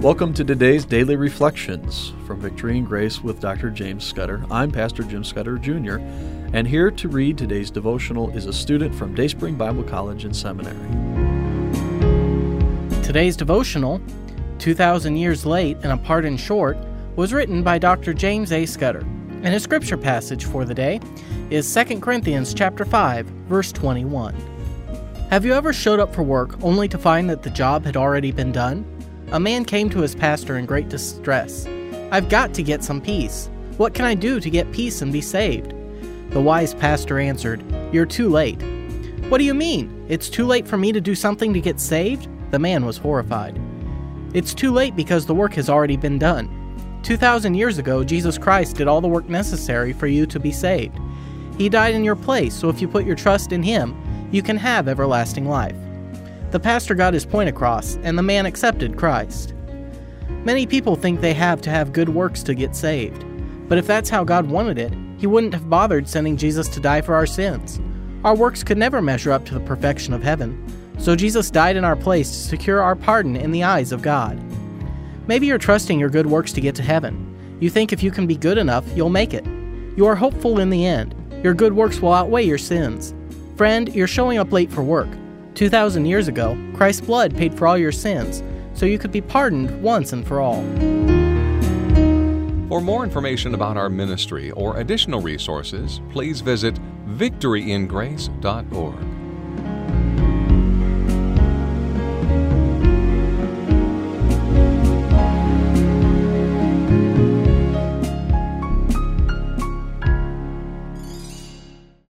Welcome to today's Daily Reflections from Victory and Grace with Dr. James Scudder. I'm Pastor Jim Scudder Jr., and here to read today's devotional is a student from Dayspring Bible College and Seminary. Today's devotional, 2,000 Years Late and a Pardon Short, was written by Dr. James A. Scudder, and his scripture passage for the day is 2 Corinthians chapter 5, verse 21. Have you ever showed up for work only to find that the job had already been done? A man came to his pastor in great distress. "I've got to get some peace. What can I do to get peace and be saved?" The wise pastor answered, "You're too late." "What do you mean? It's too late for me to do something to get saved?" The man was horrified. "It's too late because the work has already been done. 2,000 years ago, Jesus Christ did all the work necessary for you to be saved. He died in your place, so if you put your trust in Him, you can have everlasting life." The pastor got his point across, and the man accepted Christ. Many people think they have to have good works to get saved. But if that's how God wanted it, He wouldn't have bothered sending Jesus to die for our sins. Our works could never measure up to the perfection of heaven. So Jesus died in our place to secure our pardon in the eyes of God. Maybe you're trusting your good works to get to heaven. You think if you can be good enough, you'll make it. You are hopeful in the end. Your good works will outweigh your sins. Friend, you're showing up late for work. 2,000 years ago, Christ's blood paid for all your sins, so you could be pardoned once and for all. For more information about our ministry or additional resources, please visit victoryingrace.org.